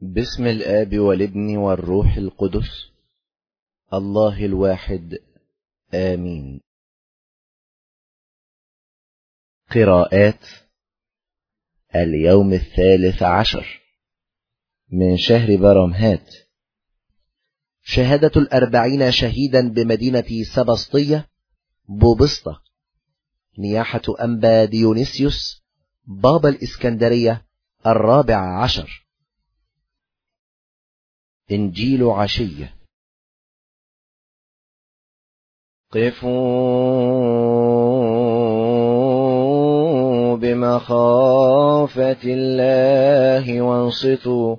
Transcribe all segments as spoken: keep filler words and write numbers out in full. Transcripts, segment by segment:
باسم الآب والابن والروح القدس الله الواحد آمين. قراءات اليوم الثالث عشر من شهر برمهات. شهادة الأربعين شهيدا بمدينة سبسطية بوبسطة، نياحة أنبا ديونيسيوس بابا الإسكندرية الرابع عشر. إنجيل عشية. قفوا بمخافة الله وانصتوا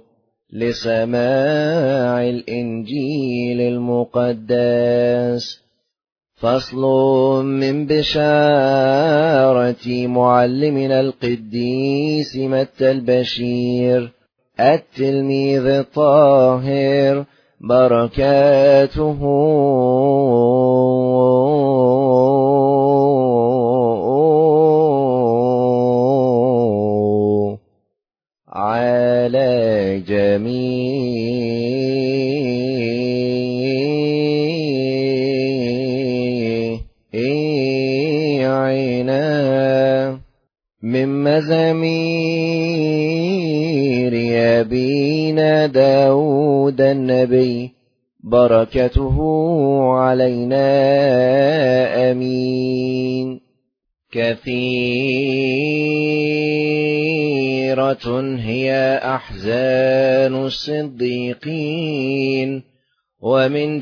لسماع الإنجيل المقدس. فصل من بشارة معلمنا القديس متى البشير التلميذ الطاهر، بركاته على جميعنا. من مزامير أبينا داود النبي، بركته علينا آمين. كثيرة هي أحزان الصديقين، ومن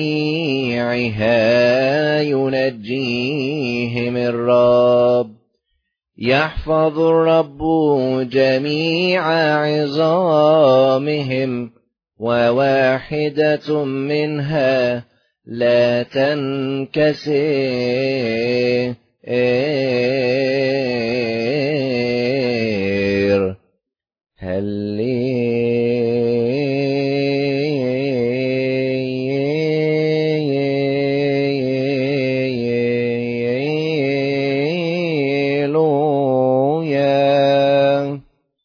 جميعها ينجيهم الرب. يحفظ الرب جميع عظامهم، وواحدة منها لا تنكسر. هللويا.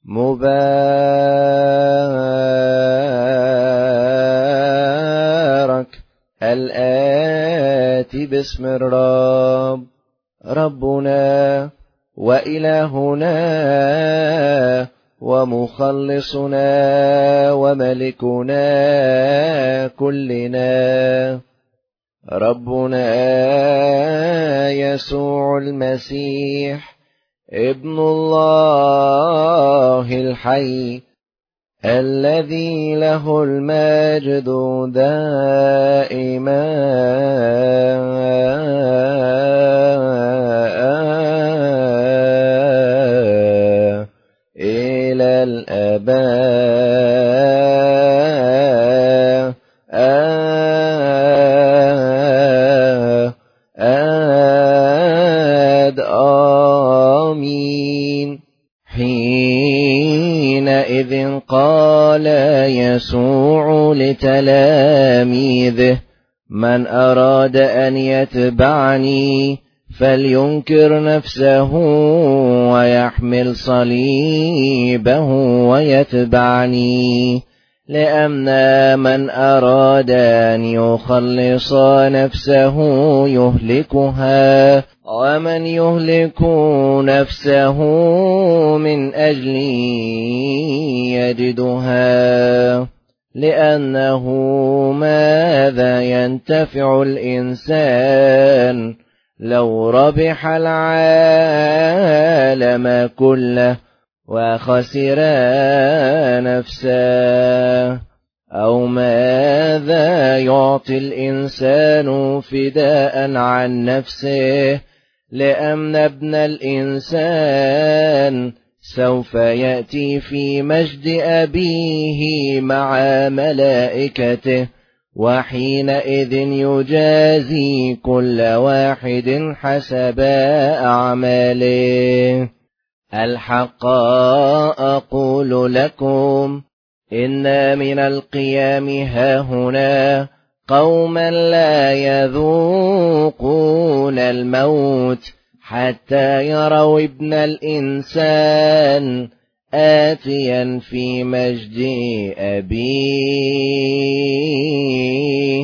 مبارك الآتي باسم الرب، ربنا وإلهنا ومخلصنا وملكنا كلنا، ربنا يسوع المسيح ابن الله الحي، الذي له المجد دائما إلى الآباء. آمين. حينئذ قال يسوع لتلاميذه: من أراد أن يتبعني فلينكر نفسه ويحمل صليبه ويتبعني. لأن من أراد أن يخلص نفسه يهلكها، ومن يهلك نفسه من أجلي يجدها. لأنه ماذا ينتفع الإنسان لو ربح العالم كله وخسر نفسه؟ أو ماذا يعطي الإنسان فداء عن نفسه؟ لأن ابن الإنسان سوف يأتي في مجد أبيه مع ملائكته، وحينئذ يجازي كل واحد حسب أعماله. الحق أقول لكم إن من القيام هاهنا قوما لا يذوقون الموت حتى يروا ابن الإنسان آتيا في مجد أبيه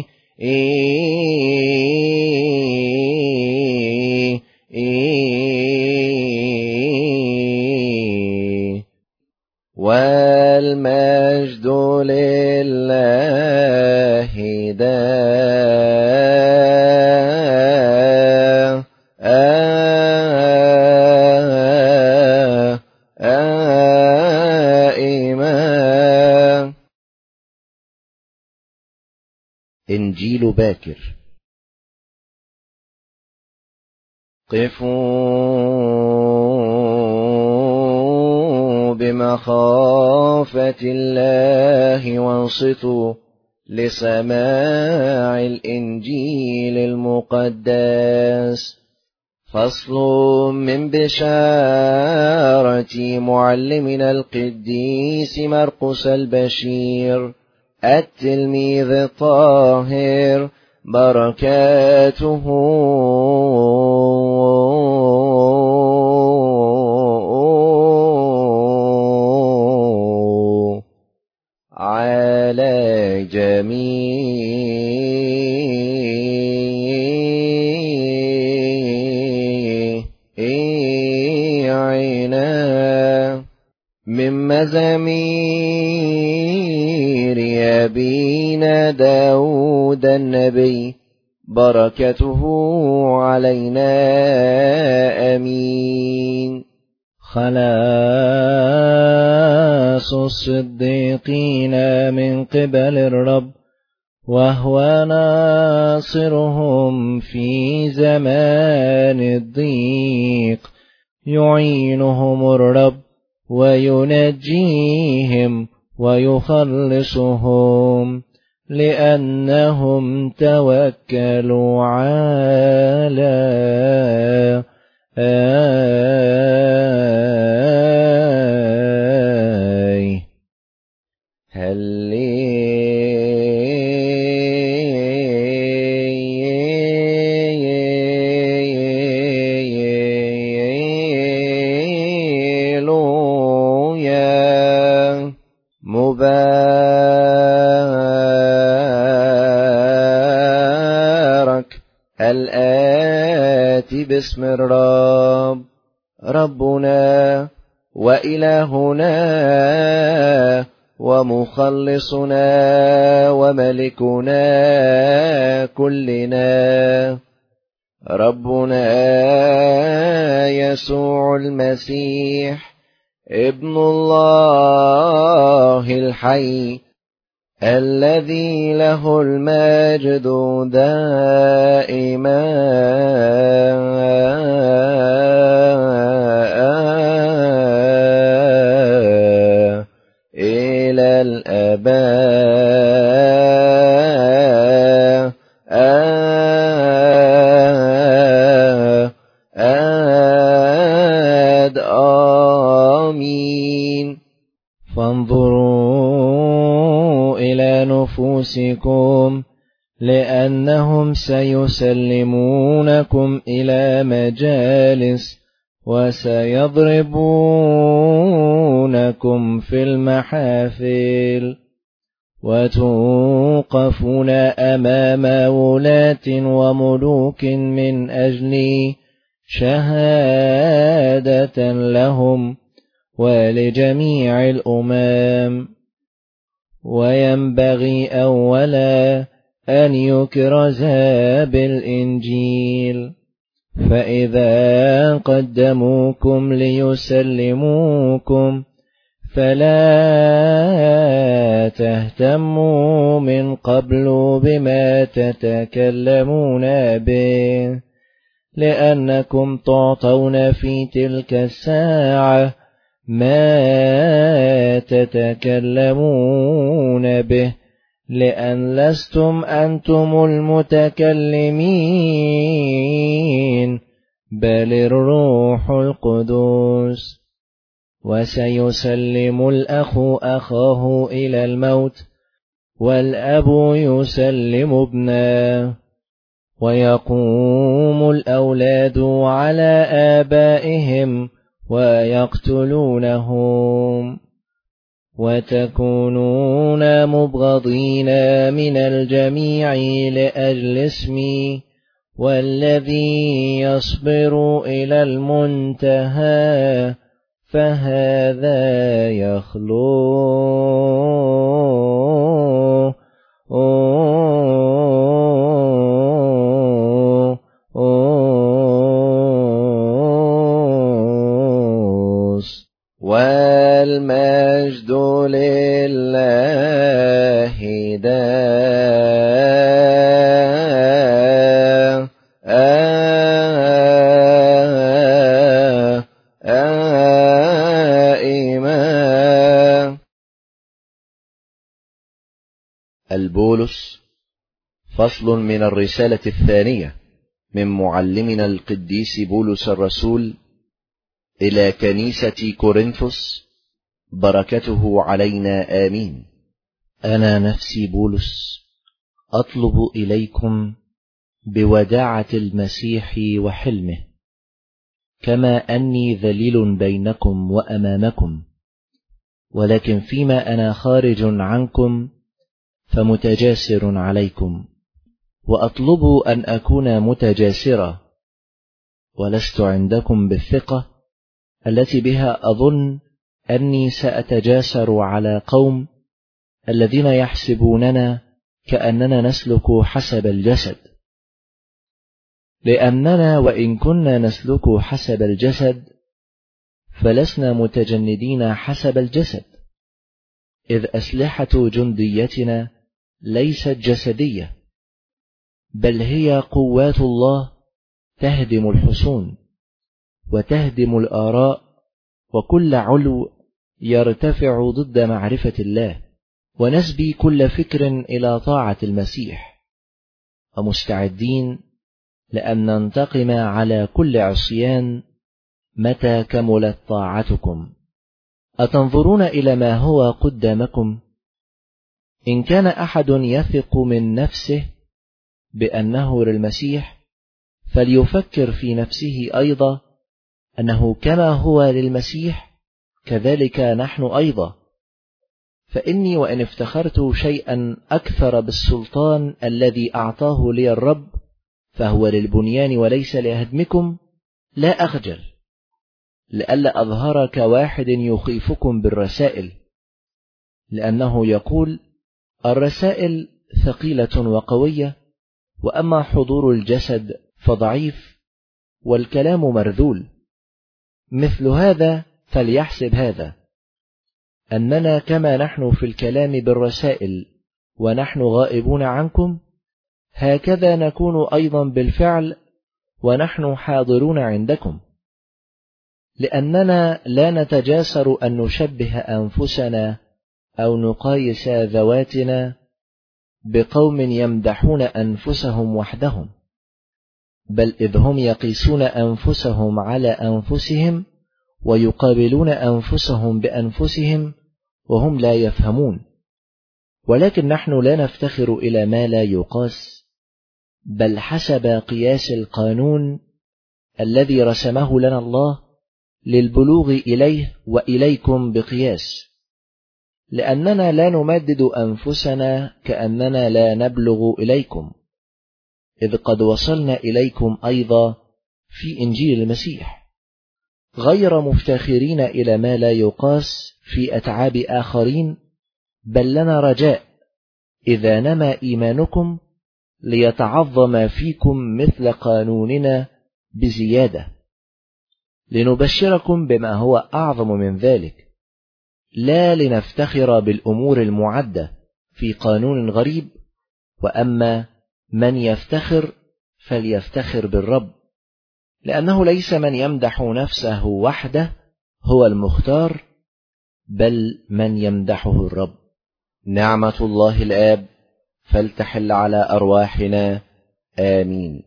والمجد لله دائما. إنجيل باكر. قفوا بمخافة الله وانصتوا لسماع الإنجيل المقدس. فصل من بشارة معلمنا القديس مرقس البشير التلميذ الطاهر، بركاته على جميعنا. من مزامير أبينا داود النبي، بركته علينا آمين. خلاص الصديقين من قبل الرب، وهو ناصرهم في زمان الضيق. يعينهم الرب وينجيهم ويخلصهم، لأنهم توكلوا على آي. هللويا. مبارك الآتي باسم الرب، ربنا وإلهنا ومخلصنا وملكنا كلنا، ربنا يسوع المسيح ابن الله الحي، الذي له المجد دائما إلى الآباء آمين. فانظروا إلى نفوسكم، لأنهم سيسلمونكم إلى مجالس وسيضربونكم في المحافل، وتوقفون أمام ولاة وملوك من أجل شهادة لهم ولجميع الأمم. وينبغي أولا أن يكرز بالإنجيل، فإذا قدموكم ليسلموكم فلا تهتموا من قبل بما تتكلمون به، لأنكم تعطون في تلك الساعة ما تتكلمون به، لأن لستم أنتم المتكلمين بل الروح القدس. وسيسلم الأخ أخاه إلى الموت، والأب يسلم ابنه، ويقوم الأولاد على آبائهم ويقتلونهم، وتكونون مبغضين من الجميع لأجل اسمي، والذي يصبر إلى المنتهى فهذا يخلو والمجد لله دائما. البولس فصل من الرسالة الثانية من معلمنا القديس بولس الرسول إلى كنيسة كورنثوس، بركته علينا آمين. أنا نفسي بولس أطلب إليكم بوداعة المسيح وحلمه، كما أني ذليل بينكم وأمامكم، ولكن فيما أنا خارج عنكم فمتجاسر عليكم، وأطلب أن أكون متجاسرا، ولست عندكم بالثقة التي بها أظن أني سأتجاسر على قوم الذين يحسبوننا كأننا نسلك حسب الجسد، لأننا وإن كنا نسلك حسب الجسد فلسنا متجندين حسب الجسد، إذ أسلحة جنديتنا ليست جسدية، بل هي قوات الله تهدم الحصون وتهدم الآراء وكل علو يرتفع ضد معرفة الله، ونسبي كل فكر إلى طاعة المسيح، ومستعدين لأن ننتقم على كل عصيان متى كملت طاعتكم. أتنظرون إلى ما هو قدامكم؟ إن كان أحد يثق من نفسه بأنه للمسيح فليفكر في نفسه أيضا أنه كما هو للمسيح كذلك نحن أيضا. فإني وإن افتخرت شيئا أكثر بالسلطان الذي أعطاه لي الرب فهو للبنيان وليس لهدمكم، لا أخجل، لئلا أظهر كواحد يخيفكم بالرسائل، لأنه يقول: الرسائل ثقيلة وقوية، وأما حضور الجسد فضعيف، والكلام مرذول. مثل هذا فليحسب هذا، أننا كما نحن في الكلام بالرسائل ونحن غائبون عنكم، هكذا نكون أيضا بالفعل ونحن حاضرون عندكم، لأننا لا نتجاسر أن نشبه أنفسنا أو نقايس ذواتنا بقوم يمدحون أنفسهم وحدهم، بل إذ هم يقيسون أنفسهم على أنفسهم ويقابلون أنفسهم بأنفسهم وهم لا يفهمون. ولكن نحن لا نفتخر إلى ما لا يقاس، بل حسب قياس القانون الذي رسمه لنا الله للبلوغ إليه وإليكم بقياس، لأننا لا نمدد أنفسنا كأننا لا نبلغ إليكم، إذ قد وصلنا إليكم أيضا في إنجيل المسيح، غير مفتخرين إلى ما لا يقاس في أتعاب آخرين، بل لنا رجاء إذا نما إيمانكم ليتعظم فيكم مثل قانوننا بزيادة، لنبشركم بما هو أعظم من ذلك، لا لنفتخر بالأمور المعدة في قانون غريب، وأما من يفتخر فليفتخر بالرب، لأنه ليس من يمدح نفسه وحده هو المختار، بل من يمدحه الرب. نعمة الله الآب فلتحل على أرواحنا آمين.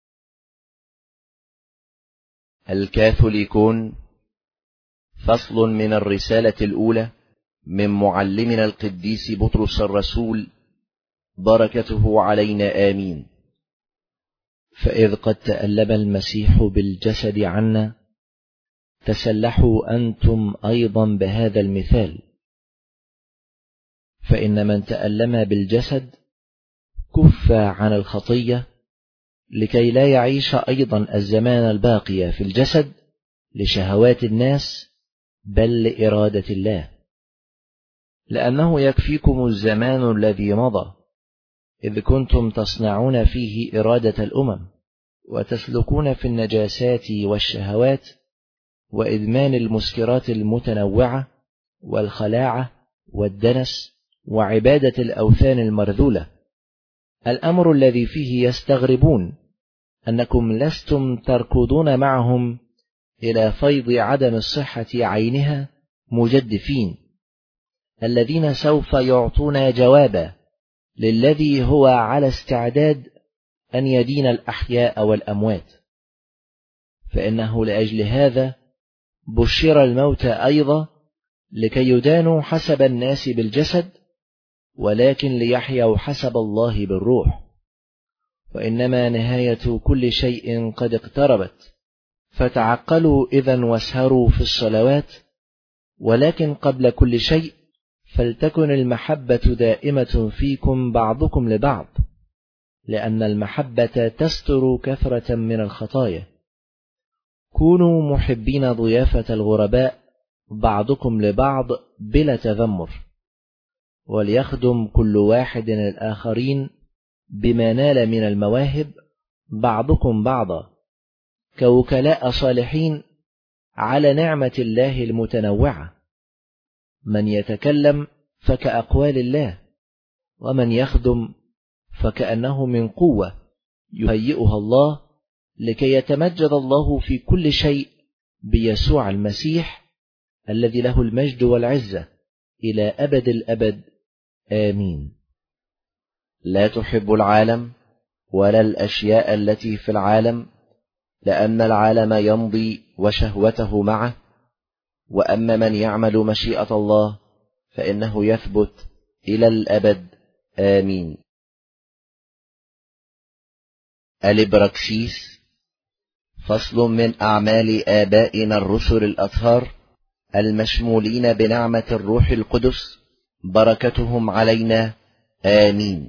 الكاثوليكون، فصل من الرسالة الأولى من معلمنا القديس بطرس الرسول، بركته علينا آمين. فإذ قد تألم المسيح بالجسد عنا، تسلحوا أنتم أيضا بهذا المثال. فإن من تألم بالجسد كف عن الخطية لكي لا يعيش أيضا الزمان الباقي في الجسد لشهوات الناس بل لإرادة الله، لأنه يكفيكم الزمان الذي مضى إذ كنتم تصنعون فيه إرادة الأمم وتسلكون في النجاسات والشهوات وإدمان المسكرات المتنوعة والخلاعة والدنس وعبادة الأوثان المرذولة، الأمر الذي فيه يستغربون أنكم لستم تركضون معهم إلى فيض عدم الصحة عينها مجدفين، الذين سوف يعطون جوابا للذي هو على استعداد أن يدين الأحياء والأموات. فإنه لأجل هذا بشر الموتى أيضا لكي يدانوا حسب الناس بالجسد، ولكن ليحيوا حسب الله بالروح. وإنما نهاية كل شيء قد اقتربت، فتعقلوا إذن واسهروا في الصلوات. ولكن قبل كل شيء فلتكن المحبة دائمة فيكم بعضكم لبعض، لأن المحبة تستر كثرة من الخطايا. كونوا محبين ضيافة الغرباء بعضكم لبعض بلا تذمر، وليخدم كل واحد الآخرين بما نال من المواهب بعضكم بعضا، كوكلاء صالحين على نعمة الله المتنوعة، من يتكلم فكأقوال الله، ومن يخدم فكأنه من قوة يهيئها الله، لكي يتمجد الله في كل شيء بيسوع المسيح الذي له المجد والعزة إلى أبد الأبد. آمين. لا تحب العالم ولا الأشياء التي في العالم، لأن العالم يمضي وشهوته معه، وأما من يعمل مشيئة الله فإنه يثبت إلى الأبد. آمين. الإبراكسيس. فصل من أعمال آبائنا الرسل الأطهار المشمولين بنعمة الروح القدس، بركتهم علينا. آمين.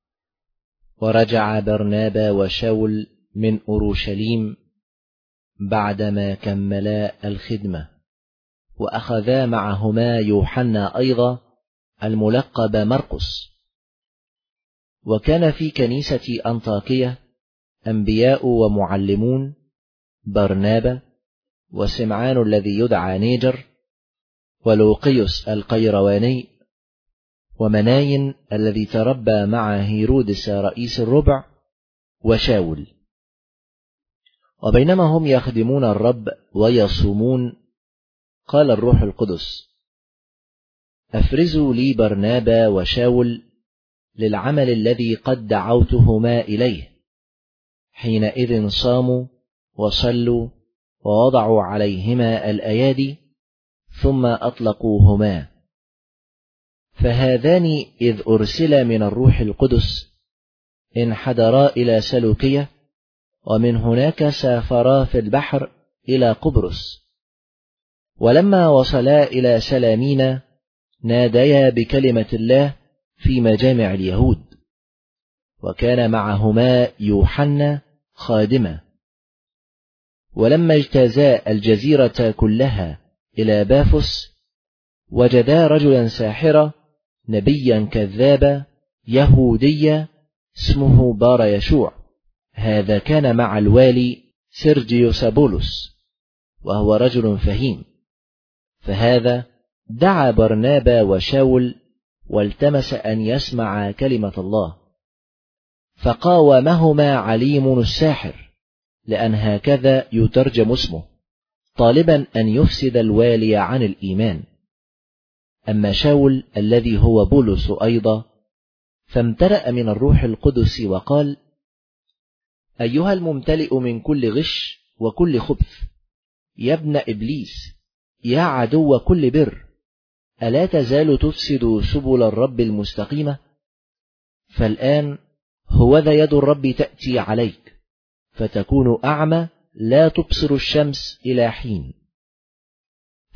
ورجع برنابا وشاول من أورشليم بعدما كملا الخدمة، وأخذا معهما يوحنا أيضا الملقب مرقس. وكان في كنيسة أنطاكية أنبياء ومعلمون، برنابا وسمعان الذي يدعى نيجر، ولوقيوس القيرواني، ومناين الذي تربى مع هيرودس رئيس الربع، وشاول. وبينما هم يخدمون الرب ويصومون، قال الروح القدس: أفرزوا لي برنابا وشاول للعمل الذي قد دعوتهما إليه. حينئذ صاموا وصلوا ووضعوا عليهما الأيادي، ثم أطلقوهما. فهذان إذ أرسلا من الروح القدس انحدرا إلى سلوكية، ومن هناك سافرا في البحر إلى قبرص. ولما وصلا إلى سلامينا ناديا بكلمة الله في مجامع اليهود، وكان معهما يوحنا خادما. ولما اجتازا الجزيرة كلها إلى بافس، وجدا رجلا ساحرا نبيا كذابا يهوديا اسمه بار يشوع. هذا كان مع الوالي سيرجيوس بولس، وهو رجل فهيم. فهذا دعا برنابا وشاول والتمس أن يسمع كلمة الله، فقاومهما عليم الساحر، لأن هكذا يترجم اسمه، طالبا أن يفسد الوالي عن الإيمان. أما شاول الذي هو بولس أيضا فامتلأ من الروح القدس وقال: أيها الممتلئ من كل غش وكل خبث، يا ابن إبليس، يا عدو كل بر، ألا تزال تفسد سبل الرب المستقيمة؟ فالآن هوذا يد الرب تأتي عليك، فتكون أعمى لا تبصر الشمس إلى حين.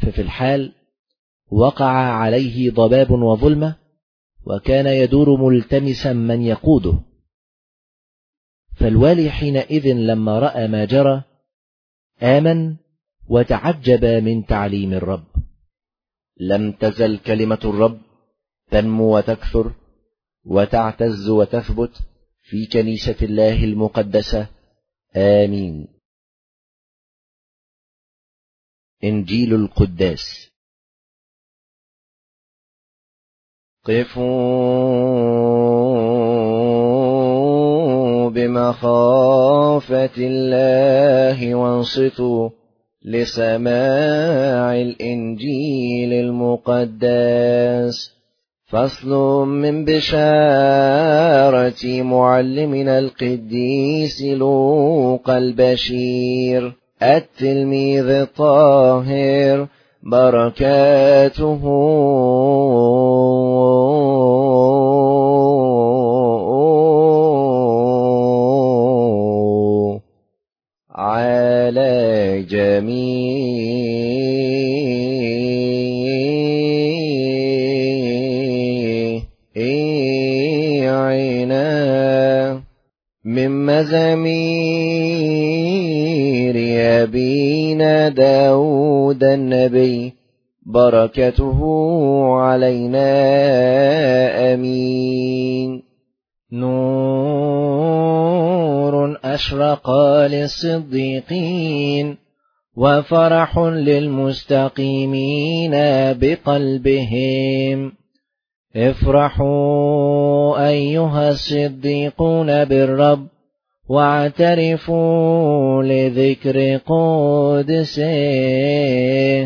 ففي الحال وقع عليه ضباب وظلمة، وكان يدور ملتمسا من يقوده. فالوالي حينئذ لما رأى ما جرى آمن وتعجب من تعليم الرب. لم تزل كلمة الرب تنمو وتكثر وتعتز وتثبت في كنيسة الله المقدسة. آمين. إنجيل القداس. قفوا بمخافة الله وانصتوا لسماع الإنجيل المقدس. فصل من بشارة معلمنا القديس لوقا البشير التلميذ الطاهر، بركاته على جميعنا. من مزامير أبينا داود النبي، بركته علينا. آمين. نور أشرق للصديقين، وفرح للمستقيمين بقلبهم. افرحوا أيها الصديقون بالرب، واعترفوا لذكر قدسه.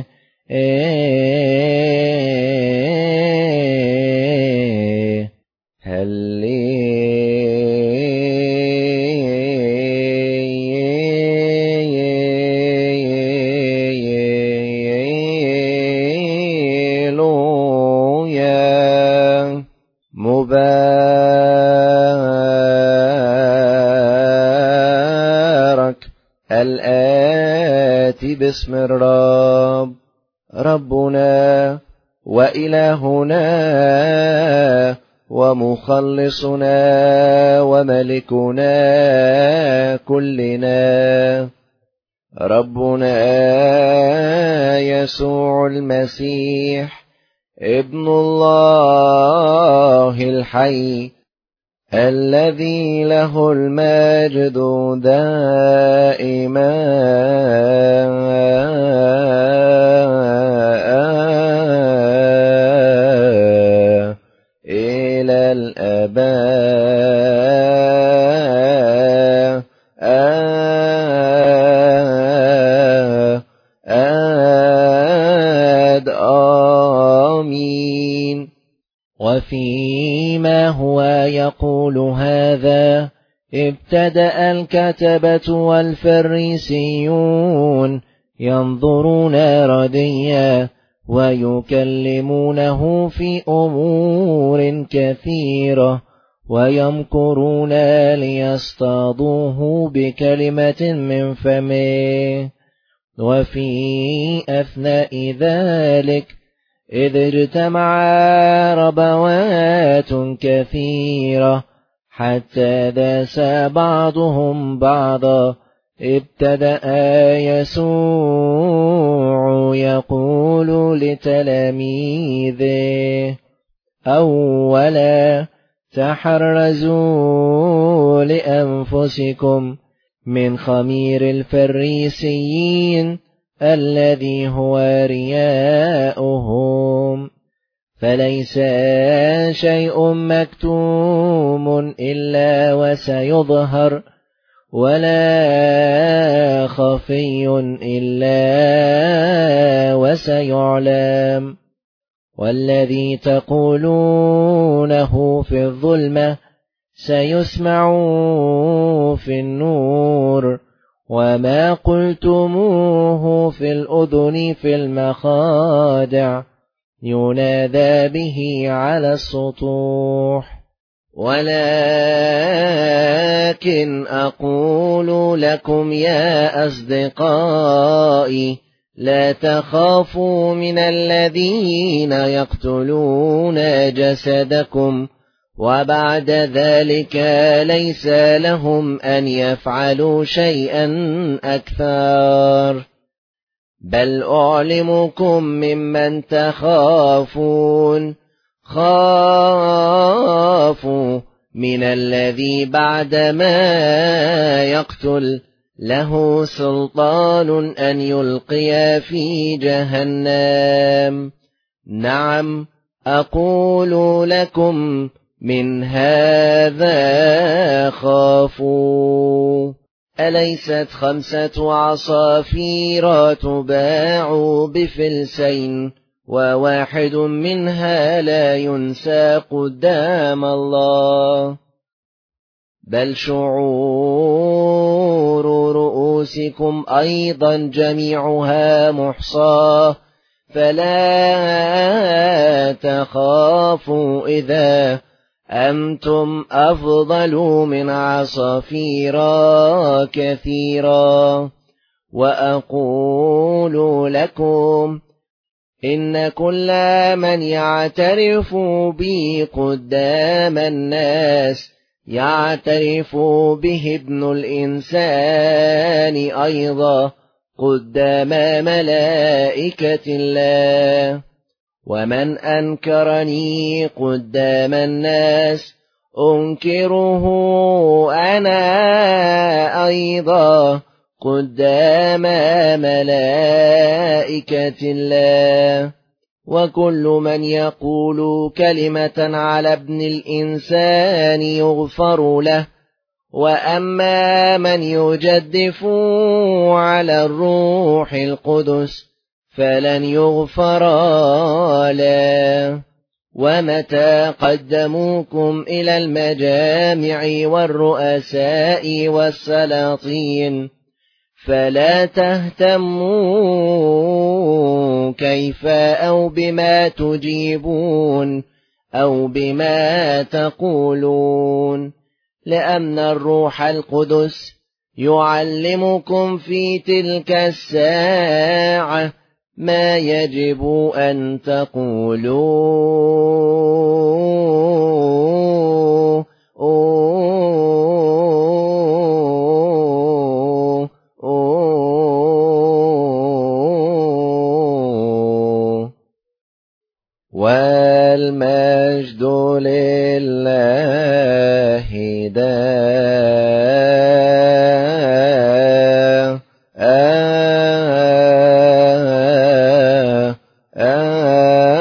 هللويا. مبارك الآتي باسم الرب، ربنا وإلهنا ومخلصنا وملكنا كلنا، ربنا يسوع المسيح ابن الله الحي، الذي له المجد دائما إلى الآباء. آمين. وفيما هو يقول هذا، ابتدأ الكتبة والفريسيون ينظرون رديا، ويكلمونه في أمور كثيرة، ويمكرون ليصطادوه بكلمة من فمه. وفي أثناء ذلك إذ اجتمع ربوات كثيرة حتى داس بعضهم بعضا، ابتدأ يسوع يقول لتلاميذه: أولا تحرزوا لأنفسكم من خمير الفريسيين الذي هو رياؤهم، فليس شيء مكتوم إلا وسيظهر، ولا خفي إلا وسيعلم. والذي تقولونه في الظلمة سيسمع في النور، وما قلتموه في الأذن في المخادع ينادى به على السطوح. ولكن أقول لكم يا أصدقائي، لا تخافوا من الذين يقتلون جسدكم وبعد ذلك ليس لهم أن يفعلوا شيئا أكثر، بل أعلمكم ممن تخافون. خافوا من الذي بعدما يقتل له سلطان أن يلقي في جهنم. نعم أقول لكم من هذا خافوا. أليست خمسة عصافير تباع بفلسين وواحد منها لا ينسى قدام الله؟ بل شعور رؤوسكم أيضا جميعها محصاة، فلا تخافوا إذا أنتم أفضل من عصافير كثيرا. وأقول لكم إن كل من يعترف بي قدام الناس يعترف به ابن الإنسان أيضا قدام ملائكة الله. ومن أنكرني قدام الناس أنكره أنا أيضا قدام ملائكة الله. وكل من يقول كلمة على ابن الإنسان يغفر له، وأما من يجدف على الروح القدس فلن يغفر له. ومتى قدموكم إلى المجامع والرؤساء والسلاطين فلا تهتموا كيف أو بما تجيبون أو بما تقولون، لأن الروح القدس يعلمكم في تلك الساعة ما يجب أن تقولوا. والمجد لله دائما.